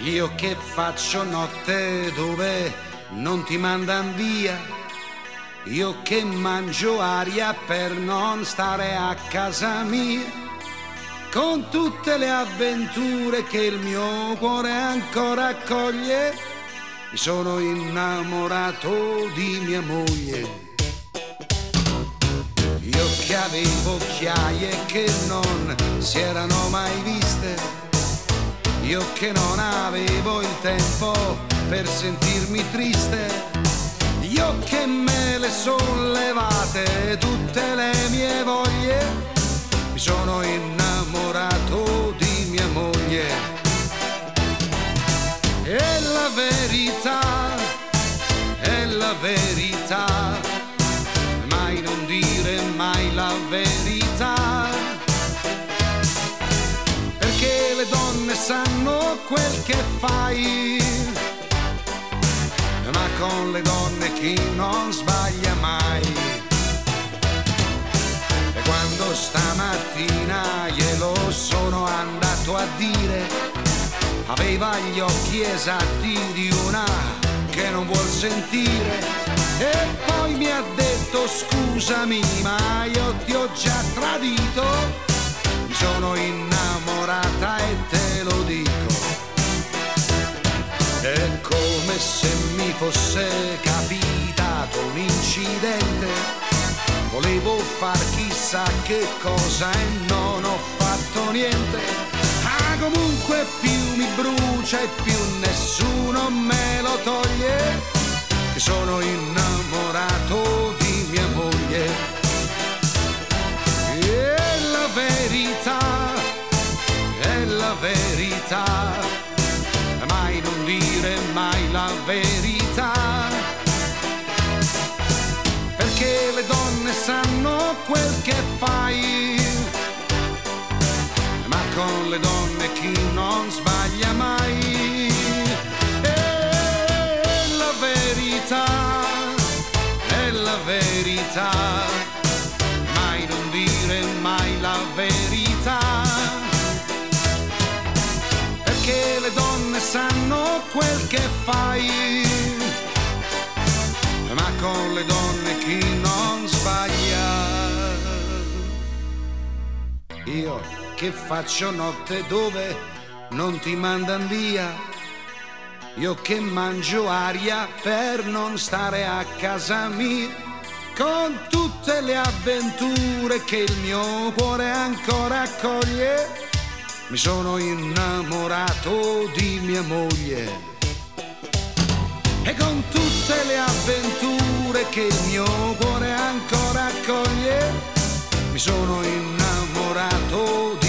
Io che faccio notte dove non ti mandan via, io che mangio aria per non stare a casa mia, con tutte le avventure che il mio cuore ancora accoglie, mi sono innamorato di mia moglie. Io che avevo occhiaie che non si erano mai viste, io che non avevo il tempo per sentirmi triste, io che me le son levate tutte le mie voglie, mi sono innamorato di mia moglie. E la verità, è la verità, mai non dire mai la verità, perché le donne sanno quel che fai, ma con le donne chi non sbaglia mai. E quando stamattina glielo sono andato a dire, aveva gli occhi esatti di una che non vuol sentire, e poi mi ha detto scusami ma io ti ho già tradito, mi sono innamorata e te lo dico. È come se mi fosse capitato un incidente, volevo far chissà che cosa e non ho fatto niente. Ah, comunque più mi brucia e più nessuno me lo toglie, che sono innamorato di mia moglie. E la verità, è la verità, mai non dire mai la verità, perché le donne sanno quel che fai, ma con le donne chi non sbaglia mai. E la verità, è la verità, mai non dire mai la verità, perché le donne sanno quel che fai, ma con le donne chi non sbaglia. Io che faccio notte dove non ti mandan via, io che mangio aria per non stare a casa mia, con tutte le avventure che il mio cuore ancora accoglie, mi sono innamorato di mia moglie. E con tutte le avventure che il mio cuore ancora accoglie, mi sono innamorato di